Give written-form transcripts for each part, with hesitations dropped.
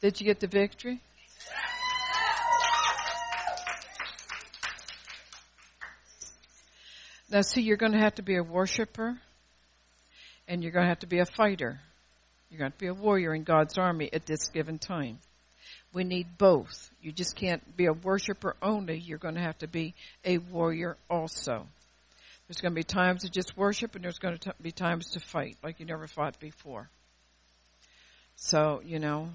Did you get the victory? Now, see, you're going to have to be a worshiper, and you're going to have to be a fighter. You're going to be a warrior in God's army at this given time. We need both. You just can't be a worshiper only. You're going to have to be a warrior also. There's going to be times to just worship, and there's going to be times to fight like you never fought before. So, and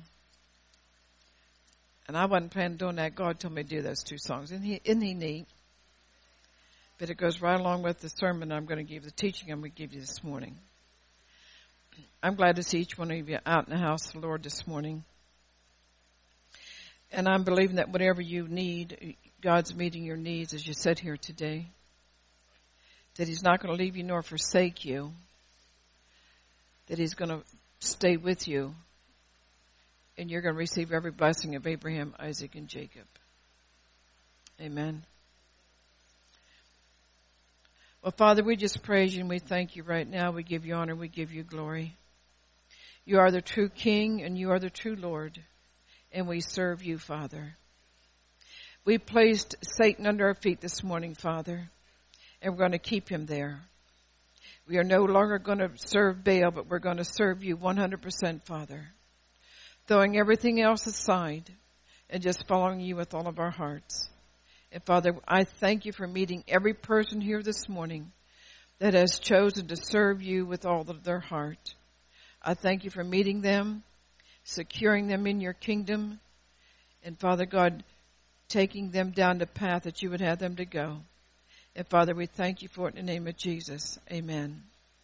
I wasn't planning on doing that. God told me to do those two songs. Isn't he neat? But it goes right along with the sermon I'm going to give, the teaching I'm going to give you this morning. I'm glad to see each one of you out in the house of the Lord this morning. And I'm believing that whatever you need, God's meeting your needs as you sit here today. That He's not going to leave you nor forsake you. That He's going to stay with you. And you're going to receive every blessing of Abraham, Isaac, and Jacob. Amen. Well, Father, we just praise you and we thank you right now. We give you honor. We give you glory. You are the true King and you are the true Lord. And we serve you, Father. We placed Satan under our feet this morning, Father. And we're going to keep him there. We are no longer going to serve Baal, but we're going to serve you 100%, Father. Throwing everything else aside and just following you with all of our hearts. And Father, I thank you for meeting every person here this morning that has chosen to serve you with all of their heart. I thank you for meeting them, securing them in your kingdom, and Father God, taking them down the path that you would have them to go. And Father, we thank you for it in the name of Jesus. Amen.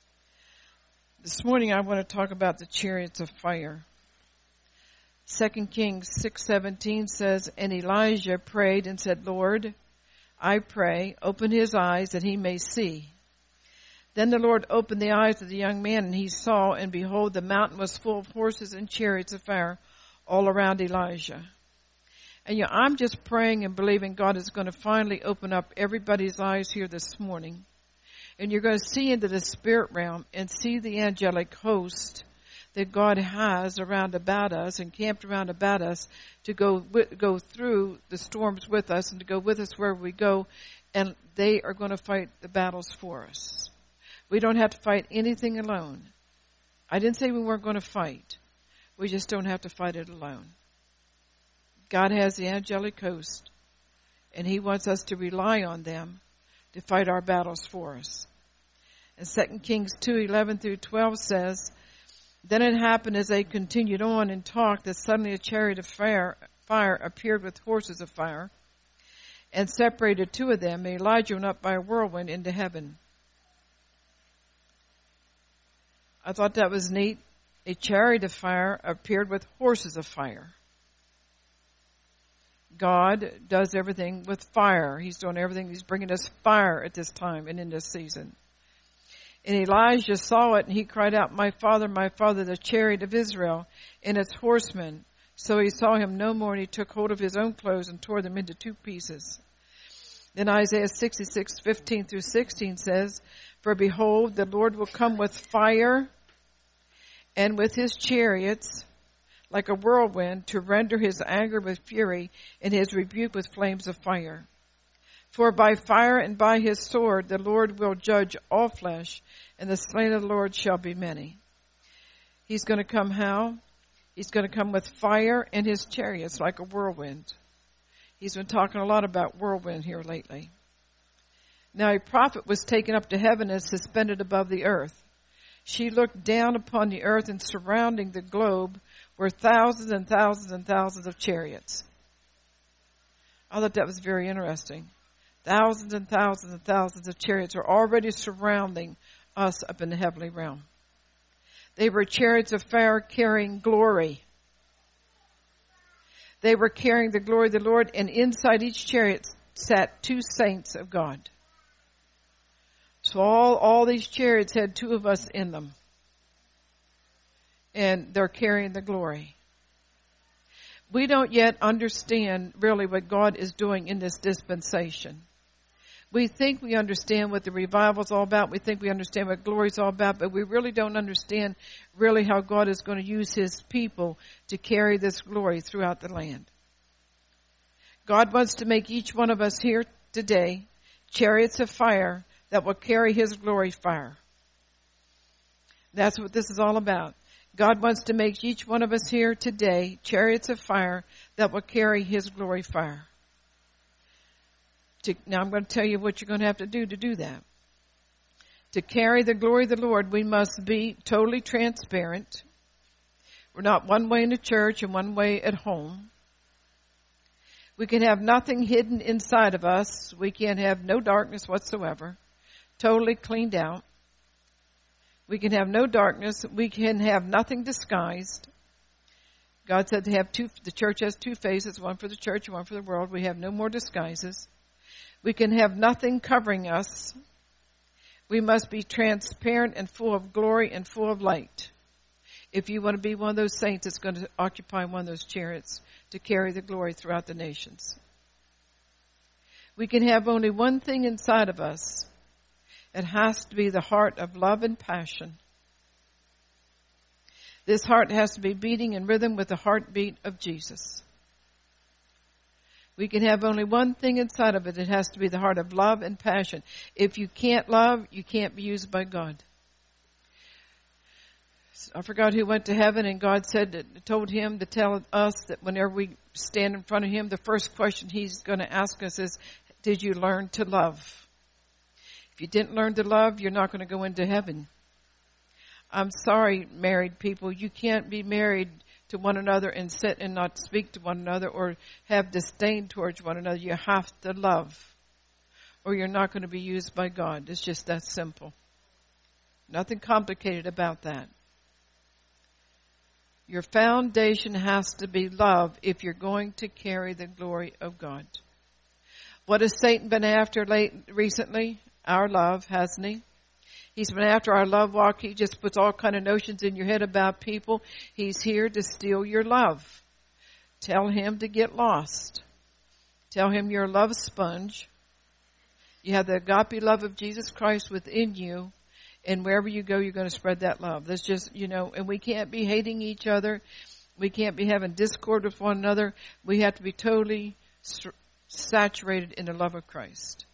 This morning I want to talk about the chariots of fire. 2 Kings 6:17 says, and Elijah prayed and said, Lord, I pray, open his eyes that he may see. Then the Lord opened the eyes of the young man, and he saw, and behold, the mountain was full of horses and chariots of fire all around Elijah. And I'm just praying and believing God is going to finally open up everybody's eyes here this morning. And you're going to see into the spirit realm and see the angelic host that God has around about us and camped around about us to go through the storms with us and to go with us wherever we go. And they are going to fight the battles for us. We don't have to fight anything alone. I didn't say we weren't going to fight. We just don't have to fight it alone. God has the angelic host, and he wants us to rely on them to fight our battles for us. And 2 Kings 2:11 through 12 says, then it happened as they continued on and talked that suddenly a chariot of fire appeared with horses of fire and separated two of them. And Elijah went up by a whirlwind into heaven. I thought that was neat. A chariot of fire appeared with horses of fire. God does everything with fire. He's doing everything. He's bringing us fire at this time and in this season. And Elijah saw it, and he cried out, my father, the chariot of Israel and its horsemen. So he saw him no more, and he took hold of his own clothes and tore them into two pieces. Then Isaiah 66:15 through 16 says, for behold, the Lord will come with fire and with his chariots like a whirlwind to render his anger with fury and his rebuke with flames of fire. For by fire and by his sword the Lord will judge all flesh, and the slain of the Lord shall be many. He's going to come how? He's going to come with fire and his chariots like a whirlwind. He's been talking a lot about whirlwind here lately. Now a prophet was taken up to heaven and suspended above the earth. She looked down upon the earth, and surrounding the globe were thousands and thousands and thousands of chariots. I thought that was very interesting. Thousands and thousands and thousands of chariots are already surrounding us up in the heavenly realm. They were chariots of fire carrying glory. They were carrying the glory of the Lord, and inside each chariot sat two saints of God. So all these chariots had two of us in them. And they're carrying the glory. We don't yet understand really what God is doing in this dispensation. We think we understand what the revival is all about. We think we understand what glory is all about, but we really don't understand really how God is going to use his people to carry this glory throughout the land. God wants to make each one of us here today chariots of fire that will carry his glory fire. That's what this is all about. God wants to make each one of us here today chariots of fire that will carry his glory fire. Now I'm going to tell you what you're going to have to do that. To carry the glory of the Lord, we must be totally transparent. We're not one way in the church and one way at home. We can have nothing hidden inside of us. We can have no darkness whatsoever. Totally cleaned out. We can have no darkness. We can have nothing disguised. God said the church has two faces, one for the church and one for the world. We have no more disguises. We can have nothing covering us. We must be transparent and full of glory and full of light. If you want to be one of those saints that's going to occupy one of those chariots to carry the glory throughout the nations. We can have only one thing inside of us. It has to be the heart of love and passion. This heart has to be beating in rhythm with the heartbeat of Jesus. We can have only one thing inside of it. It has to be the heart of love and passion. If you can't love, you can't be used by God. I forgot who went to heaven, and God told him to tell us that whenever we stand in front of him, the first question he's going to ask us is, did you learn to love? If you didn't learn to love, you're not going to go into heaven. I'm sorry, married people, you can't be married to one another and sit and not speak to one another or have disdain towards one another. You have to love, or you're not going to be used by God. It's just that simple. Nothing complicated about that. Your foundation has to be love if you're going to carry the glory of God. What has Satan been after recently? Our love, hasn't he? He's been after our love walk. He just puts all kind of notions in your head about people. He's here to steal your love. Tell him to get lost. Tell him you're a love sponge. You have the agape love of Jesus Christ within you. And wherever you go, you're going to spread that love. That's just, and we can't be hating each other. We can't be having discord with one another. We have to be totally saturated in the love of Christ.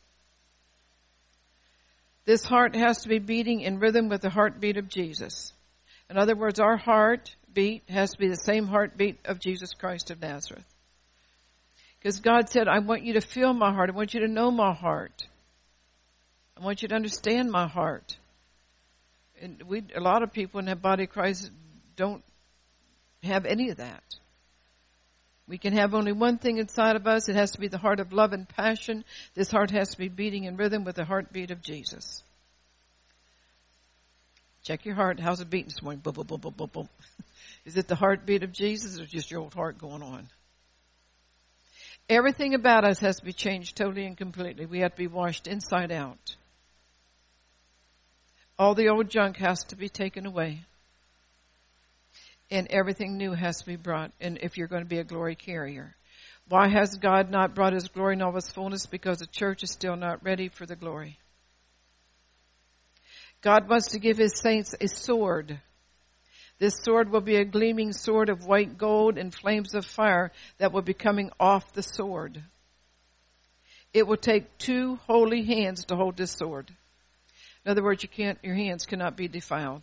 This heart has to be beating in rhythm with the heartbeat of Jesus. In other words, our heartbeat has to be the same heartbeat of Jesus Christ of Nazareth. Because God said, I want you to feel my heart. I want you to know my heart. I want you to understand my heart. And a lot of people in the body of Christ don't have any of that. We can have only one thing inside of us. It has to be the heart of love and passion. This heart has to be beating in rhythm with the heartbeat of Jesus. Check your heart. How's it beating this morning? Boom, boom, boom, boom, boom, boom. Is it the heartbeat of Jesus or just your old heart going on? Everything about us has to be changed totally and completely. We have to be washed inside out. All the old junk has to be taken away. And everything new has to be brought. And if you're going to be a glory carrier. Why has God not brought his glory in all his fullness? Because the church is still not ready for the glory. God wants to give his saints a sword. This sword will be a gleaming sword of white gold and flames of fire that will be coming off the sword. It will take 2 holy hands to hold this sword. In other words, your hands cannot be defiled.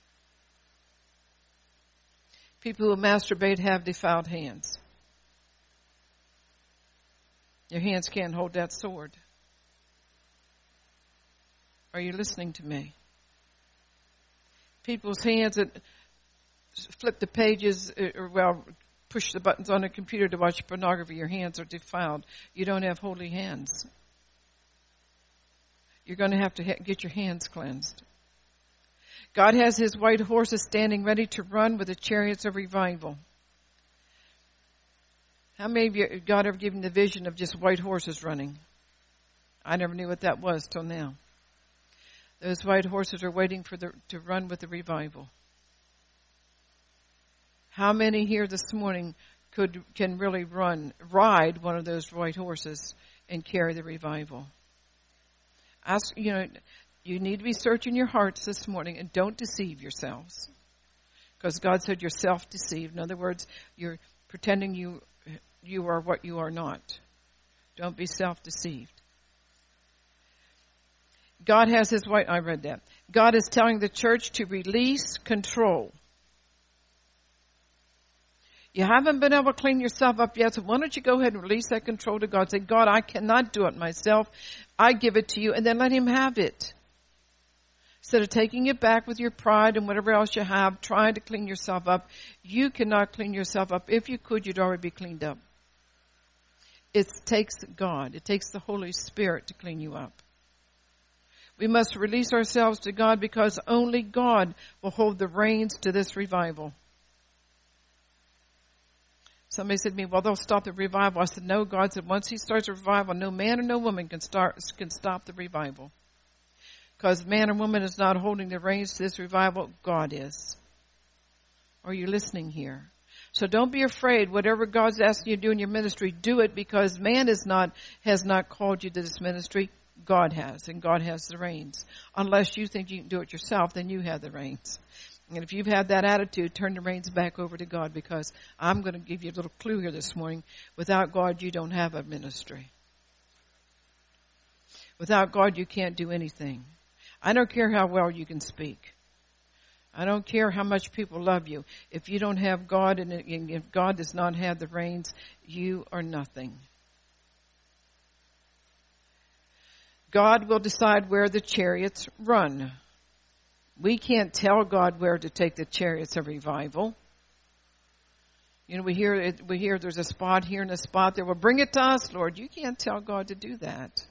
People who masturbate have defiled hands. Your hands can't hold that sword. Are you listening to me? People's hands that flip the pages, push the buttons on a computer to watch pornography, your hands are defiled. You don't have holy hands. You're going to have to get your hands cleansed. God has his white horses standing ready to run with the chariots of revival. How many of you, God ever given the vision of just white horses running? I never knew what that was till now. Those white horses are waiting to run with the revival. How many here this morning can really ride one of those white horses and carry the revival? You need to be searching your hearts this morning, and don't deceive yourselves. Because God said you're self-deceived. In other words, you're pretending you are what you are not. Don't be self-deceived. God has his way. I read that. God is telling the church to release control. You haven't been able to clean yourself up yet, so why don't you go ahead and release that control to God. Say, God, I cannot do it myself. I give it to you, and then let him have it. Instead of taking it back with your pride and whatever else you have, trying to clean yourself up, you cannot clean yourself up. If you could, you'd already be cleaned up. It takes God. It takes the Holy Spirit to clean you up. We must release ourselves to God because only God will hold the reins to this revival. Somebody said to me, well, they'll stop the revival. I said, no, God said once he starts a revival, no man or no woman can stop the revival. Because man or woman is not holding the reins to this revival, God is. Are you listening here? So don't be afraid. Whatever God's asking you to do in your ministry, do it, because man has not called you to this ministry. God has, and God has the reins. Unless you think you can do it yourself, then you have the reins. And if you've had that attitude, turn the reins back over to God, because I'm going to give you a little clue here this morning. Without God, you don't have a ministry. Without God, you can't do anything. I don't care how well you can speak. I don't care how much people love you. If you don't have God, and if God does not have the reins, you are nothing. God will decide where the chariots run. We can't tell God where to take the chariots of revival. You know, we hear there's a spot here and a spot there. Well, bring it to us, Lord. You can't tell God to do that.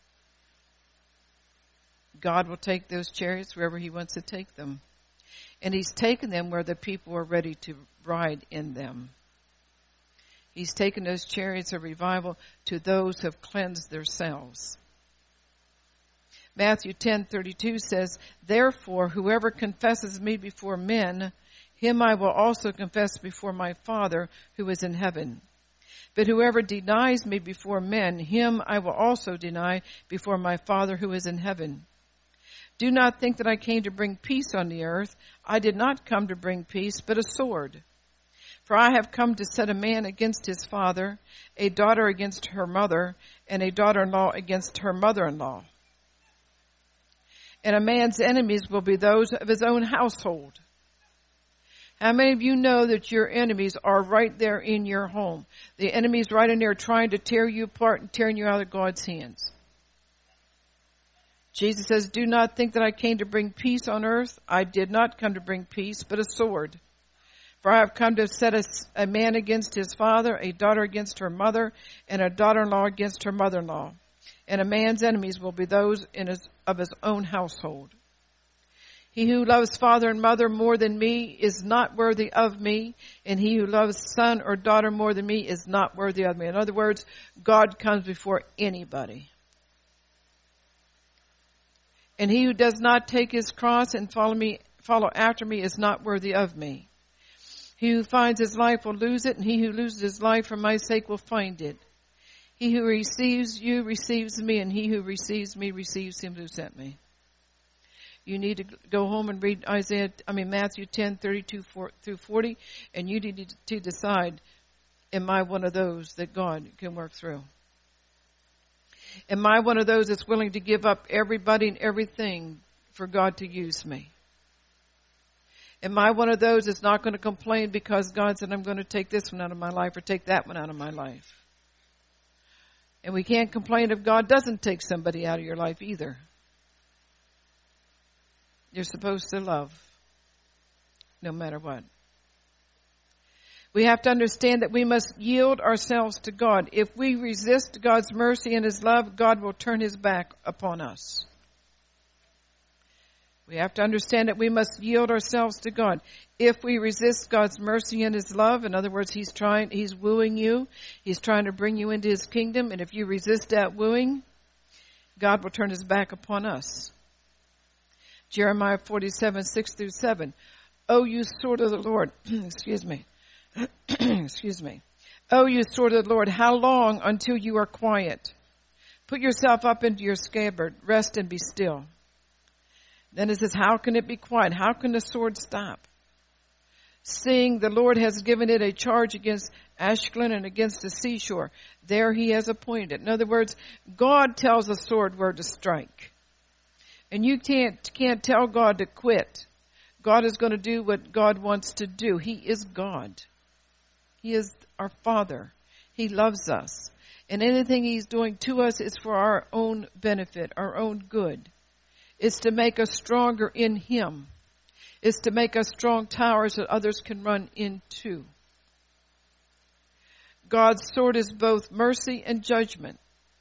God will take those chariots wherever he wants to take them. And he's taken them where the people are ready to ride in them. He's taken those chariots of revival to those who have cleansed themselves. Matthew 10:32 says, therefore, whoever confesses me before men, him I will also confess before my Father who is in heaven. But whoever denies me before men, him I will also deny before my Father who is in heaven. Do not think that I came to bring peace on the earth. I did not come to bring peace, but a sword. For I have come to set a man against his father, a daughter against her mother, and a daughter-in-law against her mother-in-law. And a man's enemies will be those of his own household. How many of you know that your enemies are right there in your home? The enemy's right in there trying to tear you apart and tearing you out of God's hands. Jesus says, do not think that I came to bring peace on earth. I did not come to bring peace, but a sword. For I have come to set a man against his father, a daughter against her mother, and a daughter-in-law against her mother-in-law. And a man's enemies will be those of his own household. He who loves father and mother more than me is not worthy of me, and he who loves son or daughter more than me is not worthy of me. In other words, God comes before anybody. And he who does not take his cross and follow after me is not worthy of me. He who finds his life will lose it, and he who loses his life for my sake will find it. He who receives you receives me, and he who receives me receives him who sent me. You need to go home and read Matthew 10:32-40, and you need to decide, am I one of those that God can work through? Am I one of those that's willing to give up everybody and everything for God to use me? Am I one of those that's not going to complain because God said, I'm going to take this one out of my life or take that one out of my life? And we can't complain if God doesn't take somebody out of your life either. You're supposed to love no matter what. We have to understand that we must yield ourselves to God. If we resist God's mercy and his love, God will turn his back upon us. We have to understand that we must yield ourselves to God. If we resist God's mercy and his love, in other words, he's wooing you. He's trying to bring you into his kingdom. And if you resist that wooing, God will turn his back upon us. Jeremiah 47:6-7. Oh, you sword of the Lord. Excuse me. Excuse me. Oh, you sword of the Lord, how long until you are quiet? Put yourself up into your scabbard. Rest and be still. Then it says, how can it be quiet? How can the sword stop? Seeing the Lord has given it a charge against Ashkelon and against the seashore. There he has appointed. In other words, God tells the sword where to strike. And you can't tell God to quit. God is going to do what God wants to do. He is God. He is our Father. He loves us. And anything he's doing to us is for our own benefit, our own good. It's to make us stronger in him. It's to make us strong towers that others can run into. God's sword is both mercy and judgment.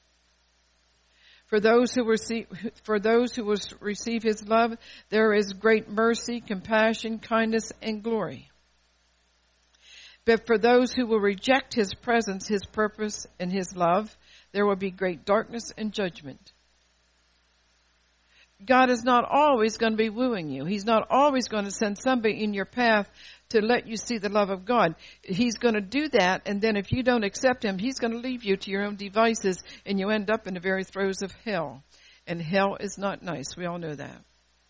For those who will receive his love, there is great mercy, compassion, kindness, and glory. But for those who will reject his presence, his purpose, and his love, there will be great darkness and judgment. God is not always going to be wooing you. He's not always going to send somebody in your path to let you see the love of God. He's going to do that, and then if you don't accept him, he's going to leave you to your own devices, and you end up in the very throes of hell. And hell is not nice. We all know that.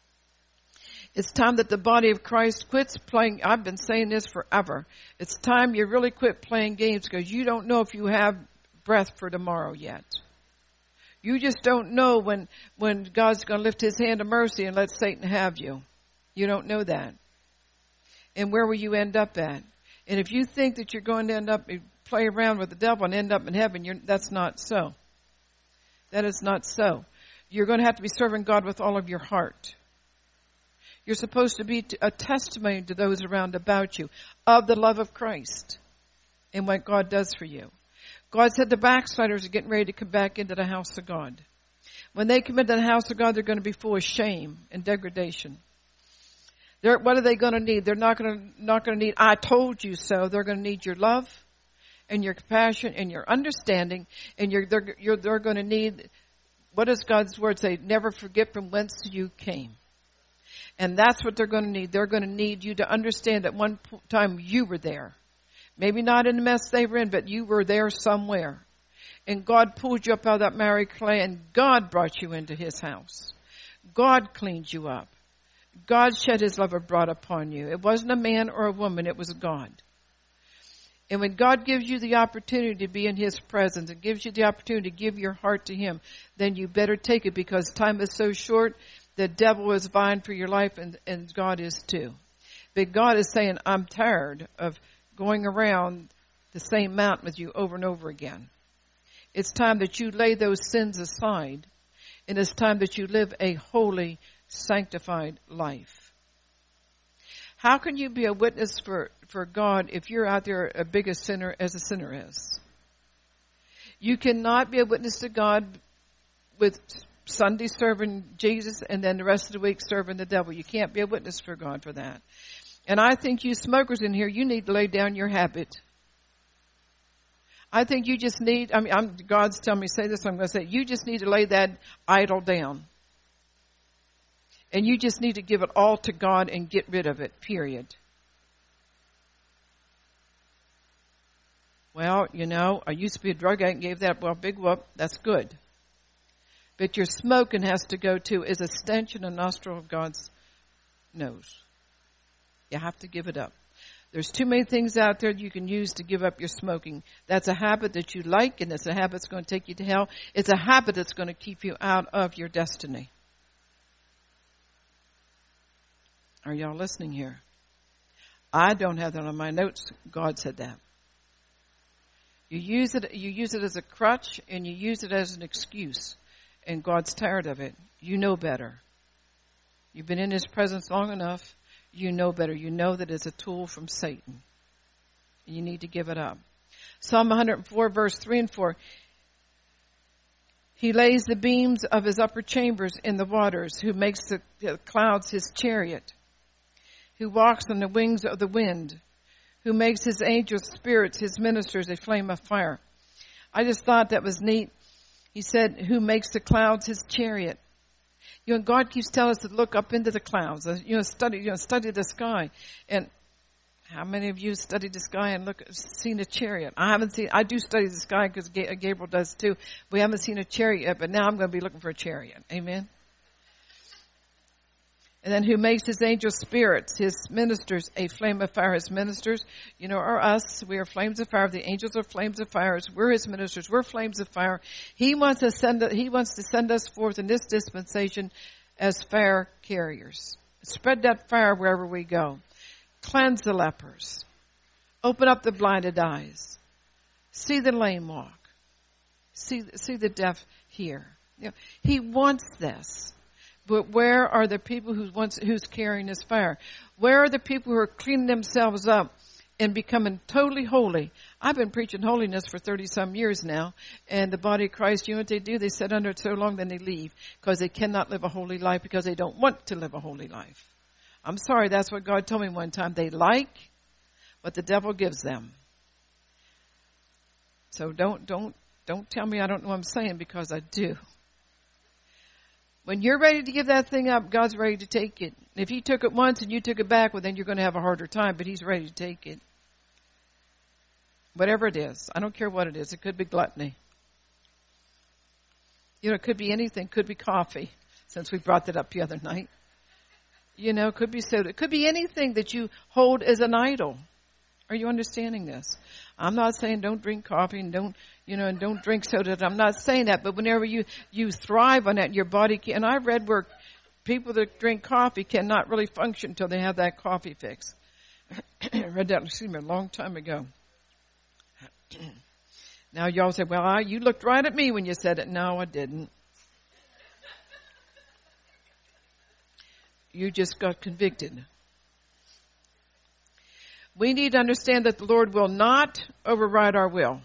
It's time that the body of Christ quits playing. I've been saying this forever. It's time you really quit playing games because you don't know if you have breath for tomorrow yet. You just don't know when God's going to lift his hand of mercy and let Satan have you. You don't know that. And where will you end up at? And if you think that you're going to end up, play around with the devil and end up in heaven, that's not so. That is not so. You're going to have to be serving God with all of your heart. You're supposed to be a testimony to those around about you of the love of Christ and what God does for you. God said the backsliders are getting ready to come back into the house of God. When they come into the house of God, they're going to be full of shame and degradation. What are they going to need? They're not going to need, I told you so. They're going to need your love and your compassion and your understanding. And they're going to need, what does God's word say? Never forget from whence you came. And that's what they're going to need. They're going to need you to understand at one time you were there. Maybe not in the mess they were in, but you were there somewhere. And God pulled you up out of that miry clay, and God brought you into his house. God cleaned you up. God shed his love abroad upon you. It wasn't a man or a woman, it was God. And when God gives you the opportunity to be in his presence and gives you the opportunity to give your heart to him, then you better take it because time is so short. The devil is vying for your life, and God is too. But God is saying, I'm tired of going around the same mountain with you over and over again. It's time that you lay those sins aside, and it's time that you live a holy, sanctified life. How can you be a witness for God if you're out there a big a sinner as a sinner is? You cannot be a witness to God with Sunday serving Jesus and then the rest of the week serving the devil. You can't be a witness for God for that. And I think you smokers in here, you need to lay down your habit. I think you just need, God's telling me to say this, I'm going to say, you just need to lay that idol down. And you just need to give it all to God and get rid of it, period. Well, I used to be a drug addict and gave that, well, big whoop, that's good. But your smoking has to go to is a stench in the nostril of God's nose. You have to give it up. There's too many things out there you can use to give up your smoking. That's a habit that you like, and it's a habit that's going to take you to hell. It's a habit that's going to keep you out of your destiny. Are y'all listening here? I don't have that on my notes. God said that. You use it as a crutch, and you use it as an excuse. And God's tired of it. You know better. You've been in his presence long enough. You know better. You know that it's a tool from Satan. You need to give it up. Psalm 104, verse 3 and 4. He lays the beams of his upper chambers in the waters, who makes the clouds his chariot, who walks on the wings of the wind, who makes his angels spirits, his ministers a flame of fire. I just thought that was neat. He said, who makes the clouds his chariot. God keeps telling us to look up into the clouds. Study the sky. And How many of you studied the sky and seen a chariot? I do study the sky because Gabriel does too. We haven't seen a chariot yet, but now I'm going to be looking for a chariot. Amen. And then who makes his angel spirits, his ministers, a flame of fire. His ministers, are us. We are flames of fire. The angels are flames of fire. We're his ministers. We're flames of fire. He wants to send us forth in this dispensation as fire carriers. Spread that fire wherever we go. Cleanse the lepers. Open up the blinded eyes. See the lame walk. See the deaf hear. He wants this. But where are the people who's carrying this fire? Where are the people who are cleaning themselves up and becoming totally holy? I've been preaching holiness for 30-some years now, and the body of Christ, you know what they do? They sit under it so long, then they leave because they cannot live a holy life because they don't want to live a holy life. I'm sorry, that's what God told me one time. They like what the devil gives them. So don't tell me I don't know what I'm saying, because I do. When you're ready to give that thing up, God's ready to take it. If he took it once and you took it back, well, then you're going to have a harder time, but he's ready to take it. Whatever it is. I don't care what it is. It could be gluttony. It could be anything. It could be coffee, since we brought that up the other night. It could be soda. It could be anything that you hold as an idol. Are you understanding this? I'm not saying don't drink coffee and don't drink soda. I'm not saying that. But whenever you thrive on that, your body can. And I've read where people that drink coffee cannot really function until they have that coffee fix. I read that, a long time ago. Now y'all say, well, you looked right at me when you said it. No, I didn't. You just got convicted. We need to understand that the Lord will not override our will.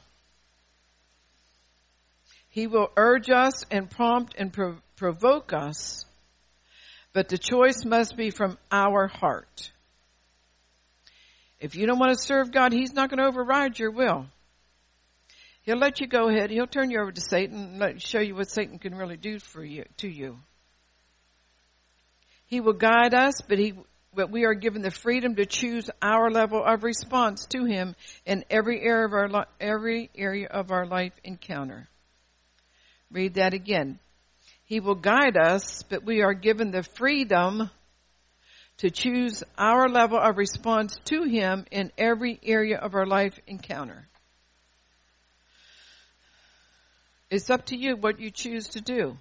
He will urge us and prompt and provoke us, but the choice must be from our heart. If you don't want to serve God, he's not going to override your will. He'll let you go ahead. He'll turn you over to Satan and show you what Satan can really do to you. He will guide us, but we are given the freedom to choose our level of response to him in every area of our life encounter. Read that again. He will guide us, but we are given the freedom to choose our level of response to him in every area of our life encounter. It's up to you what you choose to do.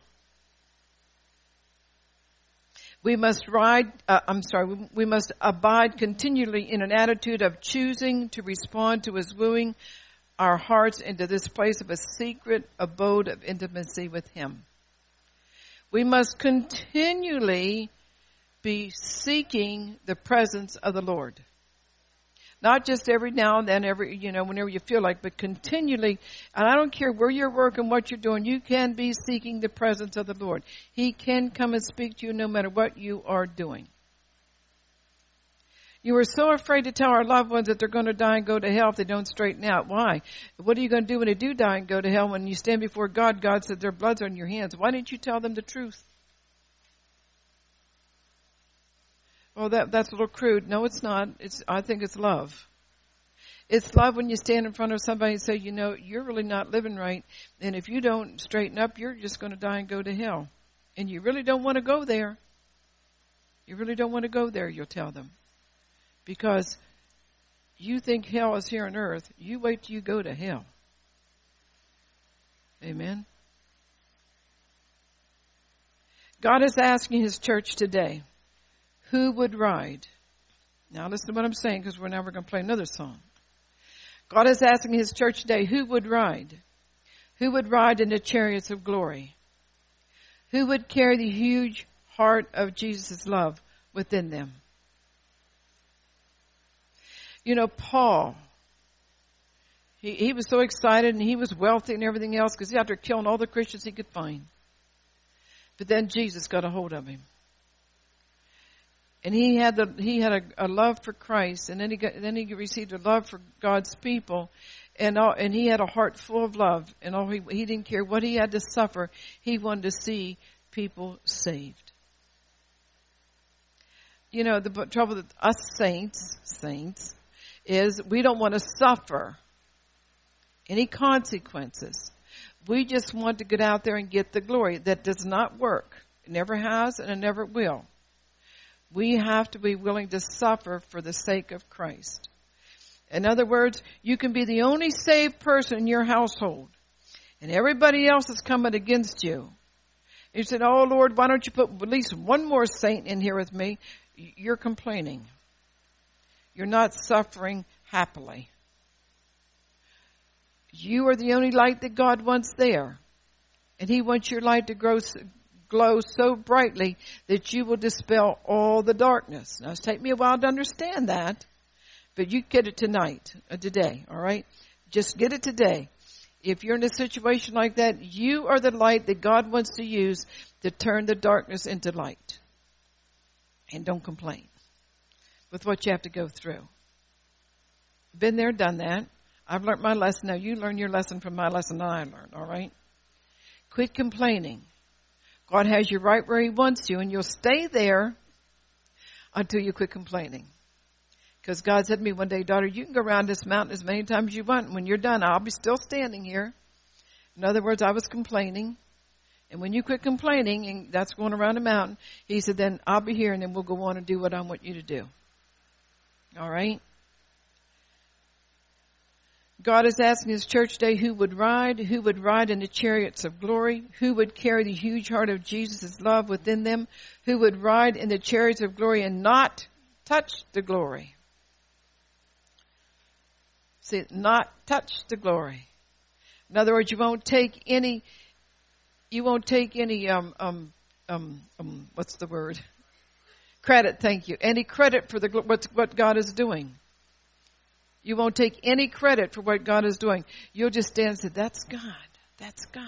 We must we must abide continually in an attitude of choosing to respond to his wooing our hearts into this place of a secret abode of intimacy with him. We must continually be seeking the presence of the Lord. Not just every now and then, whenever you feel like, but continually. And I don't care where you're working, what you're doing, you can be seeking the presence of the Lord. He can come and speak to you no matter what you are doing. You are so afraid to tell our loved ones that they're going to die and go to hell if they don't straighten out. Why? What are you going to do when they do die and go to hell? When you stand before God, God said their blood's on your hands. Why didn't you tell them the truth? Well, that's a little crude. No, it's not. I think it's love. It's love when you stand in front of somebody and say, you're really not living right. And if you don't straighten up, you're just going to die and go to hell. And you really don't want to go there. You really don't want to go there, you'll tell them. Because you think hell is here on earth. You wait till you go to hell. Amen. God is asking his church today, who would ride? Now listen to what I'm saying, because we're going to play another song. God is asking his church today, who would ride? Who would ride in the chariots of glory? Who would carry the huge heart of Jesus' love within them? Paul, he was so excited and he was wealthy and everything else because he had to killing all the Christians he could find. But then Jesus got a hold of him. And he had a love for Christ, and then he received a love for God's people, and he had a heart full of love, and he didn't care what he had to suffer. He wanted to see people saved. The trouble with us saints, is we don't want to suffer any consequences. We just want to get out there and get the glory. That does not work. It never has and it never will. We have to be willing to suffer for the sake of Christ. In other words, you can be the only saved person in your household, and everybody else is coming against you. You said, oh, Lord, why don't you put at least one more saint in here with me? You're complaining. You're not suffering happily. You are the only light that God wants there. And He wants your light to glow so brightly that you will dispel all the darkness. Now, it's taken me a while to understand that, but you get it today, all right? Just get it today. If you're in a situation like that, you are the light that God wants to use to turn the darkness into light. And don't complain with what you have to go through. Been there, done that. I've learned my lesson. Now you learn your lesson from my lesson that I learned, all right? Quit complaining. God has you right where He wants you, and you'll stay there until you quit complaining. Because God said to me one day, daughter, you can go around this mountain as many times as you want. And when you're done, I'll be still standing here. In other words, I was complaining. And when you quit complaining, and that's going around the mountain, He said, then I'll be here, and then we'll go on and do what I want you to do. All right? God is asking His church today who would ride in the chariots of glory, who would carry the huge heart of Jesus' love within them, who would ride in the chariots of glory and not touch the glory. See, not touch the glory. In other words, you won't take any, what's the word? Credit, thank you. Any credit for what God is doing. You won't take any credit for what God is doing. You'll just stand and say, that's God. That's God.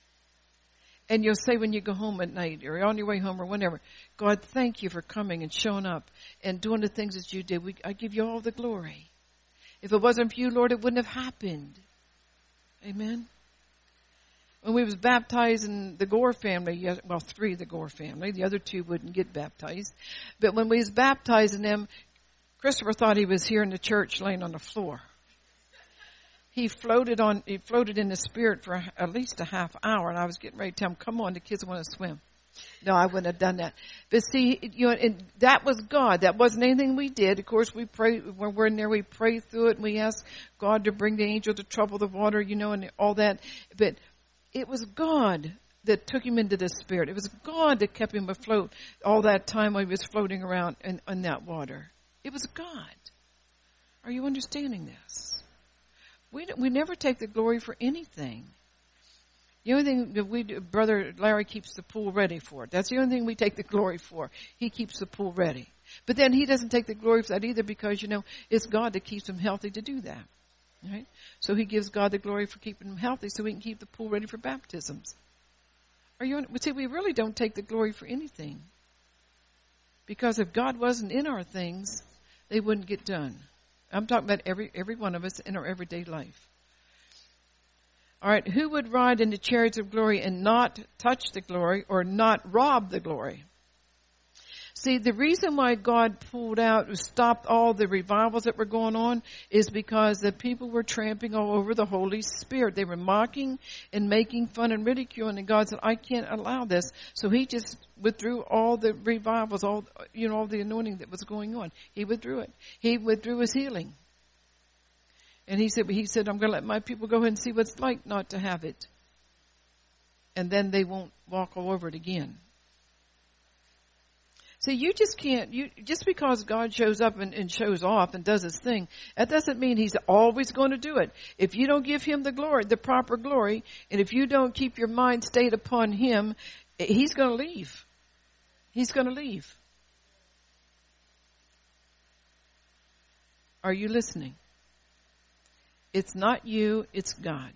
And you'll say when you go home at night or on your way home or whenever, God, thank you for coming and showing up and doing the things that you did. I give you all the glory. If it wasn't for you, Lord, it wouldn't have happened. Amen. When we was baptizing the Gore family, well, 3 of the Gore family, the other 2 wouldn't get baptized. But when we was baptizing them, Christopher thought he was here in the church laying on the floor. He floated in the spirit for at least a half hour, and I was getting ready to tell him, come on, the kids want to swim. No, I wouldn't have done that. But see, and that was God. That wasn't anything we did. Of course, we pray, when we're in there, we pray through it, and we ask God to bring the angel to trouble the water, and all that. But it was God that took him into the spirit. It was God that kept him afloat all that time while he was floating around in that water. It was God. Are you understanding this? We never take the glory for anything. The only thing that we do, Brother Larry keeps the pool ready for it. That's the only thing we take the glory for. He keeps the pool ready. But then He doesn't take the glory for that either because, it's God that keeps him healthy to do that. Right? So He gives God the glory for keeping him healthy so He can keep the pool ready for baptisms. See, we really don't take the glory for anything. Because if God wasn't in our things, they wouldn't get done. I'm talking about every one of us in our everyday life. All right, who would ride in the chariots of glory and not touch the glory or not rob the glory? See, the reason why God stopped all the revivals that were going on is because the people were trampling all over the Holy Spirit. They were mocking and making fun and ridiculing, and God said, I can't allow this. So He just withdrew all the revivals, all the anointing that was going on. He withdrew it. He withdrew His healing. And he said, I'm going to let my people go ahead and see what it's like not to have it. And then they won't walk all over it again. See, you just can't, just because God shows up and shows off and does His thing, that doesn't mean He's always going to do it. If you don't give Him the glory, the proper glory, and if you don't keep your mind stayed upon Him, He's going to leave. He's going to leave. Are you listening? It's not you, it's God.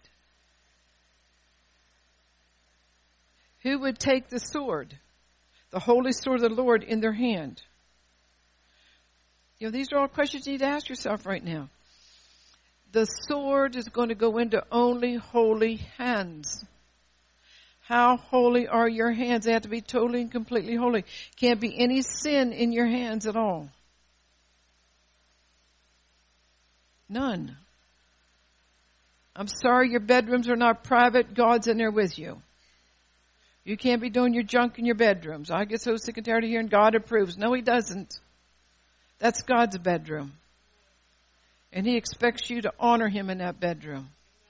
Who would take the sword, the holy sword of the Lord, in their hand? These are all questions you need to ask yourself right now. The sword is going to go into only holy hands. How holy are your hands? They have to be totally and completely holy. Can't be any sin in your hands at all. None. I'm sorry your bedrooms are not private. God's in there with you. You can't be doing your junk in your bedrooms. I get so sick and tired of hearing God approves. No, He doesn't. That's God's bedroom. And He expects you to honor Him in that bedroom.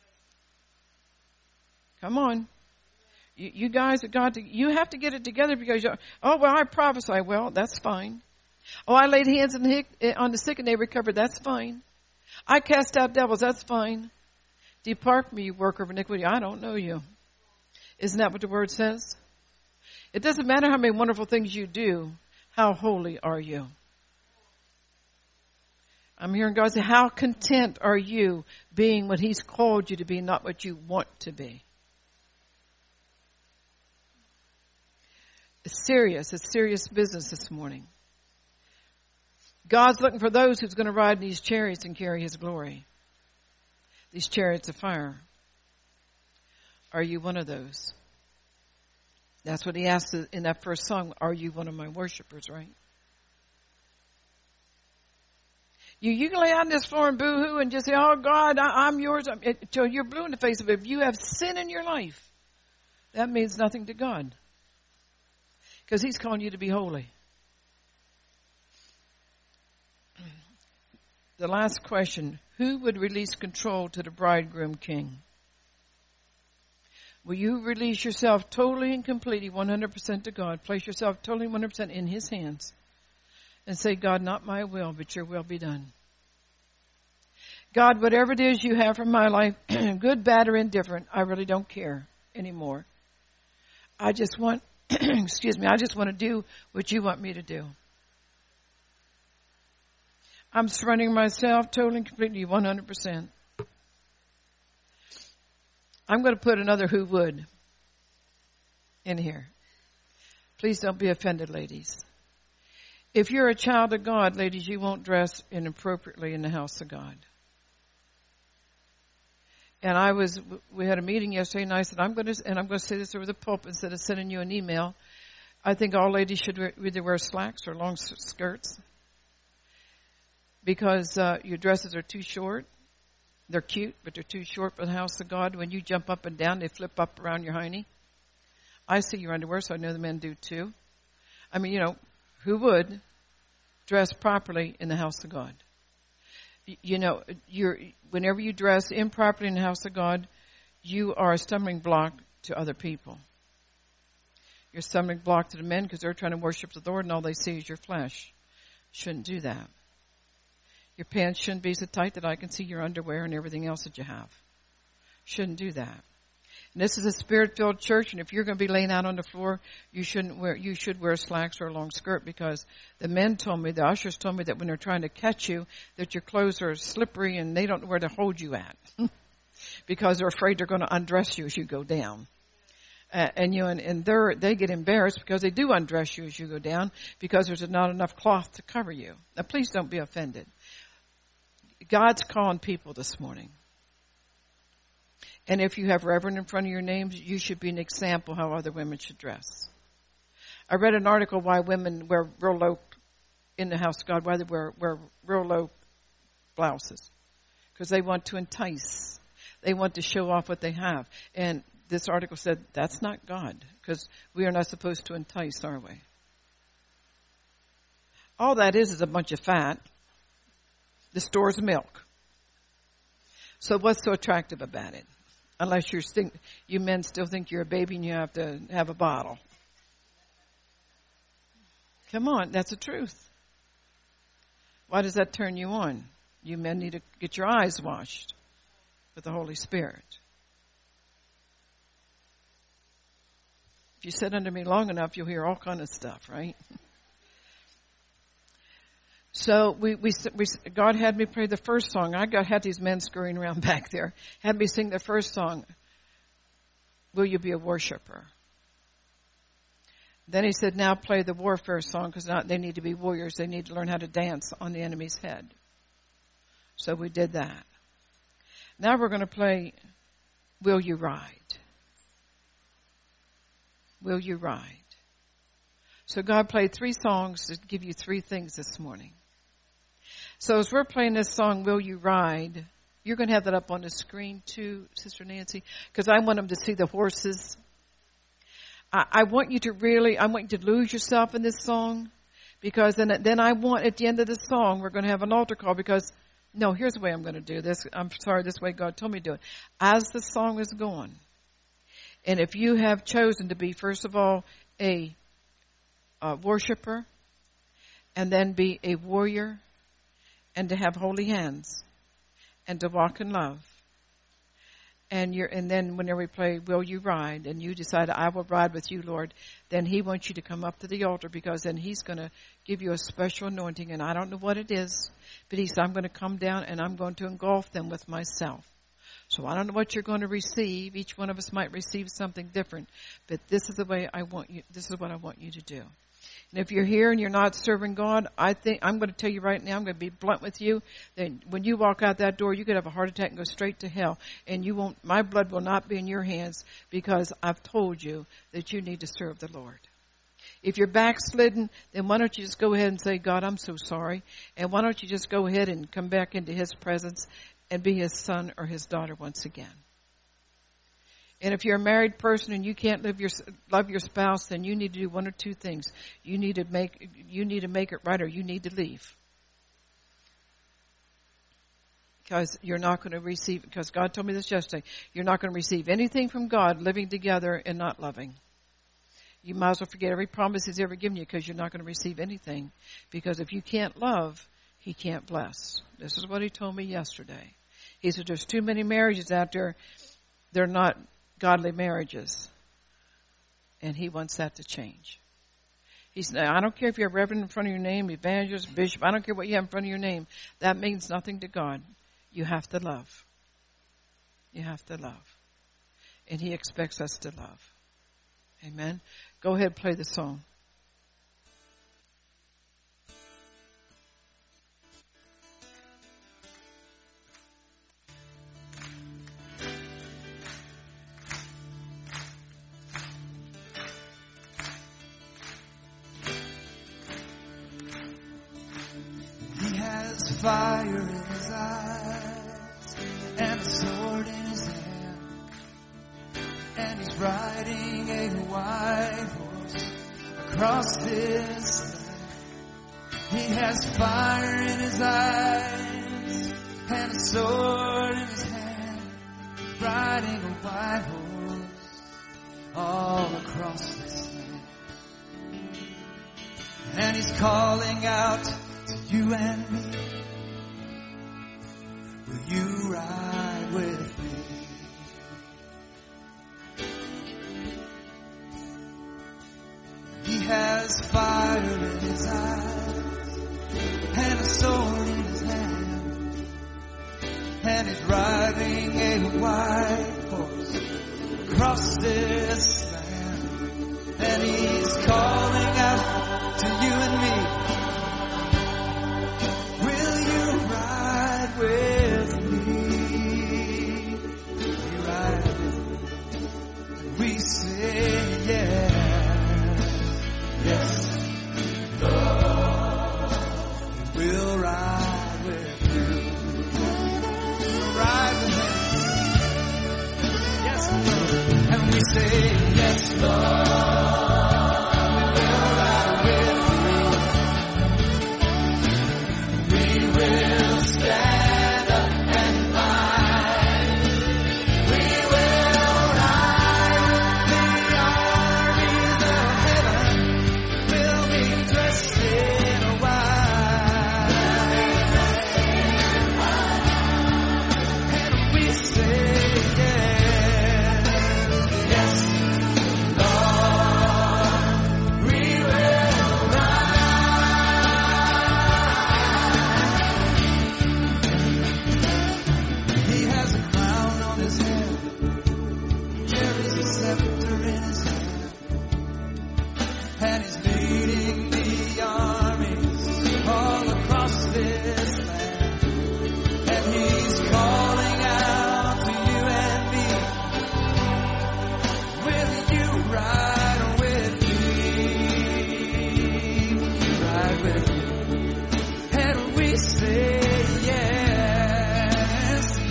Come on. You guys have got to, you have to get it together because oh, well, I prophesy. Well, that's fine. Oh, I laid hands on the sick and they recovered. That's fine. I cast out devils. That's fine. Depart from me, you worker of iniquity. I don't know you. Isn't that what the word says? It doesn't matter how many wonderful things you do. How holy are you? I'm hearing God say, how content are you being what He's called you to be, not what you want to be? It's serious business this morning. God's looking for those who's going to ride in these chariots and carry His glory. These chariots of fire. Are you one of those? That's what He asked in that first song. Are you one of my worshipers, right? You can lay out on this floor and boo-hoo and just say, oh, God, I'm yours. Until you're blue in the face of it. If you have sin in your life, that means nothing to God. Because He's calling you to be holy. The last question, who would release control to the bridegroom king? Will you release yourself totally and completely 100% to God? Place yourself totally 100% in His hands. And say, God, not my will, but your will be done. God, whatever it is you have for my life, good, bad, or indifferent, I really don't care anymore. I just want, I just want to do what you want me to do. I'm surrendering myself totally and completely 100%. I'm going to put another who would in here. Please don't be offended, ladies. If you're a child of God, ladies, you won't dress inappropriately in the house of God. And we had a meeting yesterday, and I said, I'm going to say this over the pulpit instead of sending you an email. I think all ladies should either wear slacks or long skirts because your dresses are too short. They're cute, but they're too short for the house of God. When you jump up and down, they flip up around your hiney. I see your underwear, so I know the men do too. I mean, who would dress properly in the house of God? Whenever you dress improperly in the house of God, you are a stumbling block to other people. You're a stumbling block to the men because they're trying to worship the Lord and all they see is your flesh. Shouldn't do that. Your pants shouldn't be so tight that I can see your underwear and everything else that you have. Shouldn't do that. And this is a Spirit-filled church, and if you're going to be laying out on the floor, you should wear slacks or a long skirt because the ushers told me that when they're trying to catch you, that your clothes are slippery and they don't know where to hold you at because they're afraid they're going to undress you as you go down. They get embarrassed because they do undress you as you go down because there's not enough cloth to cover you. Now, please don't be offended. God's calling people this morning. And if you have Reverend in front of your names, you should be an example how other women should dress. I read an article why women wear real low in the house of God, why they wear real low blouses. Because they want to entice. They want to show off what they have. And this article said that's not God, because we are not supposed to entice, are we? All that is a bunch of fat. The store's milk. So what's so attractive about it? Unless you men still think you're a baby and you have to have a bottle. Come on, that's the truth. Why does that turn you on? You men need to get your eyes washed with the Holy Spirit. If you sit under me long enough, you'll hear all kind of stuff, right? So God had me play the first song. Had these men scurrying around back there. Had me sing the first song. Will you be a worshiper? Then He said, now play the warfare song because they need to be warriors. They need to learn how to dance on the enemy's head. So we did that. Now we're going to play Will You Ride? Will you ride? So God played 3 songs to give you 3 things this morning. So as we're playing this song, Will You Ride? You're going to have that up on the screen too, Sister Nancy, because I want them to see the horses. I want you to lose yourself in this song, because then I want, at the end of the song, we're going to have an altar call, because, no, here's the way I'm going to do this. I'm sorry, this way God told me to do it. As the song is going, and if you have chosen to be, first of all, a worshiper, and then be a warrior, and to have holy hands, and to walk in love. And then whenever we play, Will You Ride? And you decide, I will ride with you, Lord. Then he wants you to come up to the altar, because then he's going to give you a special anointing. And I don't know what it is, but he said, I'm going to come down and I'm going to engulf them with myself. So I don't know what you're going to receive. Each one of us might receive something different, but this is the way this is what I want you to do. And if you're here and you're not serving God, I think I'm going to tell you right now, I'm going to be blunt with you, that when you walk out that door, you could have a heart attack and go straight to hell. And my blood will not be in your hands, because I've told you that you need to serve the Lord. If you're backslidden, then why don't you just go ahead and say, God, I'm so sorry. And why don't you just go ahead and come back into his presence and be his son or his daughter once again. And if you're a married person and you can't love your spouse, then you need to do one or two things. You need to make it right, or you need to leave. Because you're not going to receive, because God told me this yesterday, you're not going to receive anything from God living together and not loving. You might as well forget every promise he's ever given you, because you're not going to receive anything. Because if you can't love, he can't bless. This is what he told me yesterday. He said, there's too many marriages out there. They're not godly marriages. And he wants that to change. He said, I don't care if you have reverend in front of your name, evangelist, bishop. I don't care what you have in front of your name. That means nothing to God. You have to love. You have to love. And he expects us to love. Amen. Go ahead, play the song. Fire in his eyes and a sword in his hand, and he's riding a white horse across this land. He has fire in his eyes and a sword in his hand, riding a white horse all across this land. And he's calling out to you and me, will you ride with me? He has fire in his eyes and a sword in his hand, and he's riding a white horse across this land. And he's calling out to you and me, will you ride with me? You ride with me. We say yes, yes, Lord. We'll ride with you. We'll ride with him. Yes, Lord. And we say yes, Lord. We will ride with you.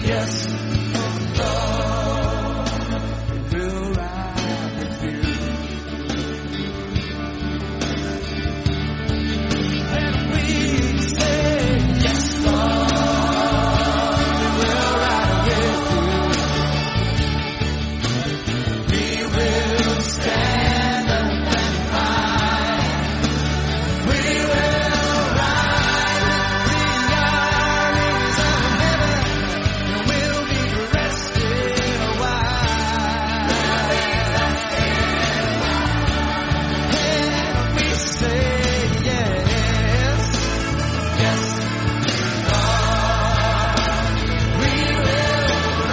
Yes, oh Lord, we'll ride with you. And we say, yes, Lord, we'll ride with you. We will stand up and fight. We will ride the armies of heaven, and we'll be rested a while. And we say yes, yes, Lord, we will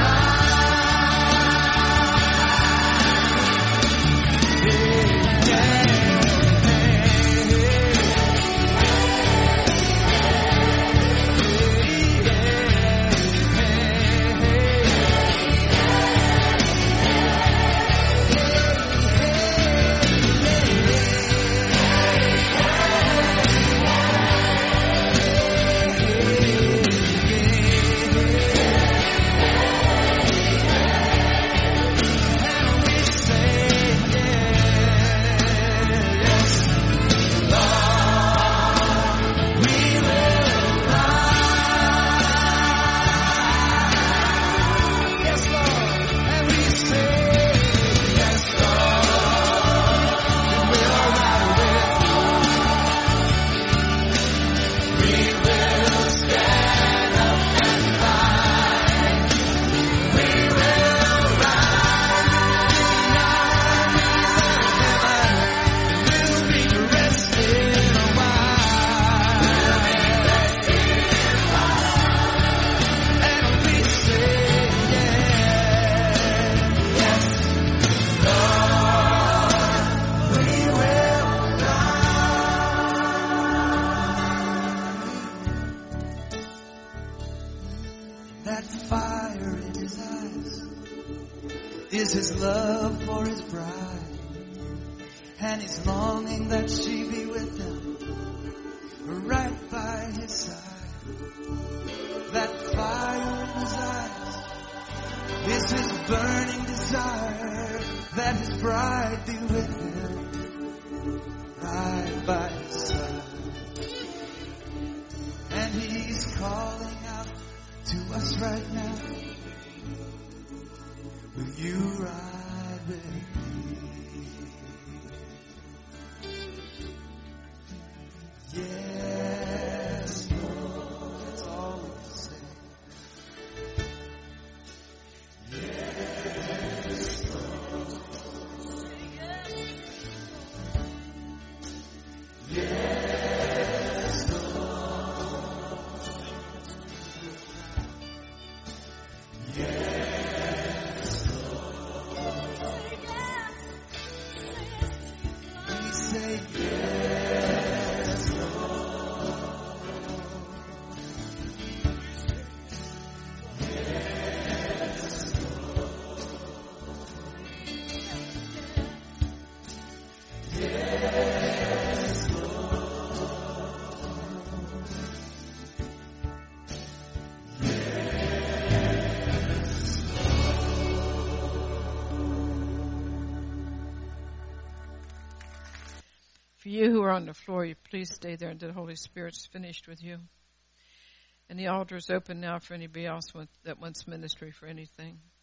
that fire in his eyes is his love for his bride, and he's longing that she be with him, right by his side. That fire in his eyes is his burning desire, that his bride be with him, right by his side. And he's calling out to us right now, will you ride with me? Yes, Lord, that's all we can say. Yes, Lord. Yes, Lord. Yes, Lord. We say yes, Lord. Yes, Lord. Yes, For you who are on the floor, you please stay there until the Holy Spirit's finished with you. And the altar is open now for anybody else that wants ministry for anything.